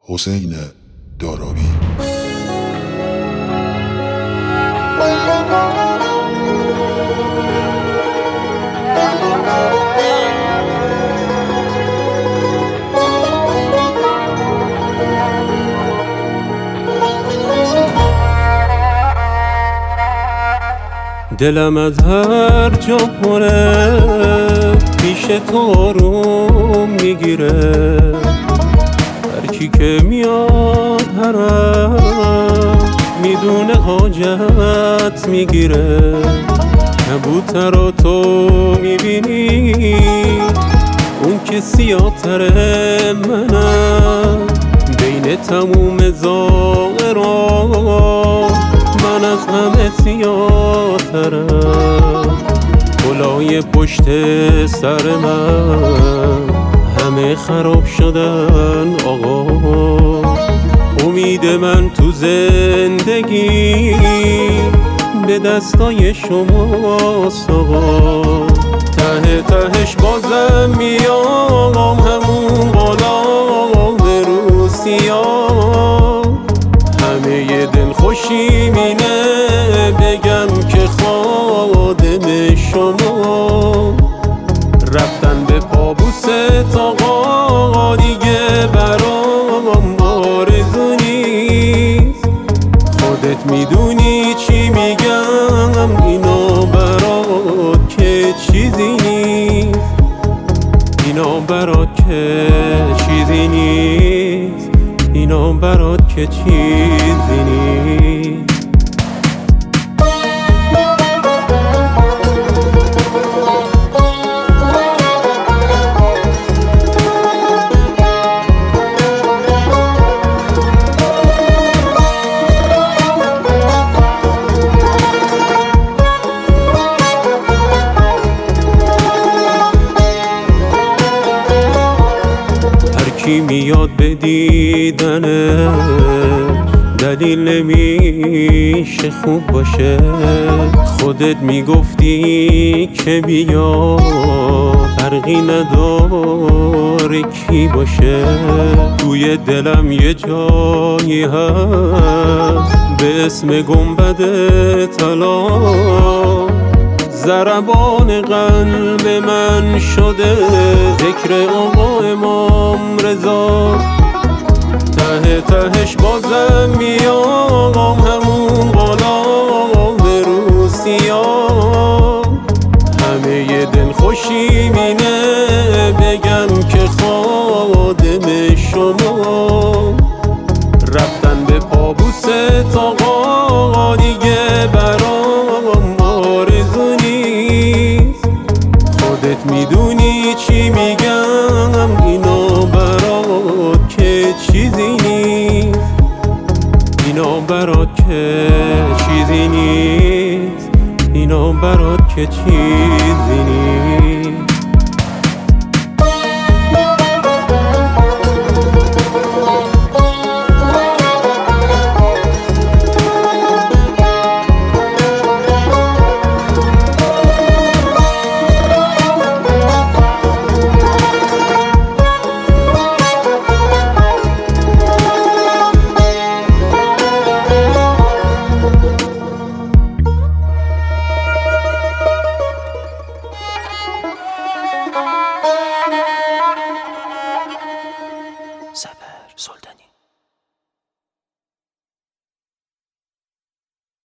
حسین دارابی. دلم از هر جا پره پیش تو آروم میگیره، هر کی که میاد هرم میدونه حاجت میگیره. کبوتر تو میبینی اون که سیاه‌تره منم، بین تموم زائران من از همه سیاه‌ترم. کلاه پشت سر من همه خراب شدن آقا، امید من تو زندگی به دستای شماست آقا. ته تهش بازم میام همون غلام روسیا، همه دل خوشی مینه بگم که خادم شما. رفتن به پابوس آقا دیگه برام آرزو نیست، خودت میدونی چی میگم، اینا برات که چیزی نیست، اینا برات که چیزی نیست، اینا برات که چیزی نیست. کی میاد به دیدنه دلیل نمیشه خوب باشه، خودت میگفتی که بیا فرقی نداره کی باشه. توی دلم یه جایی هست به اسم گنبد طلا، ضربان قلب من شده ذکر آقا امام رضا. ته تهش بازم میام همون غلام روسیا، همه دل خوشی مینه بگم که خادم شما. رفتن به پابوس آقا دیگه برام آرزو نیست، خودت میدونی چی میگم، اینا برات که چیزی نیست، اینا برات که چیزی نیست، اینا برات که چیزی نیست. صبر سلطانی.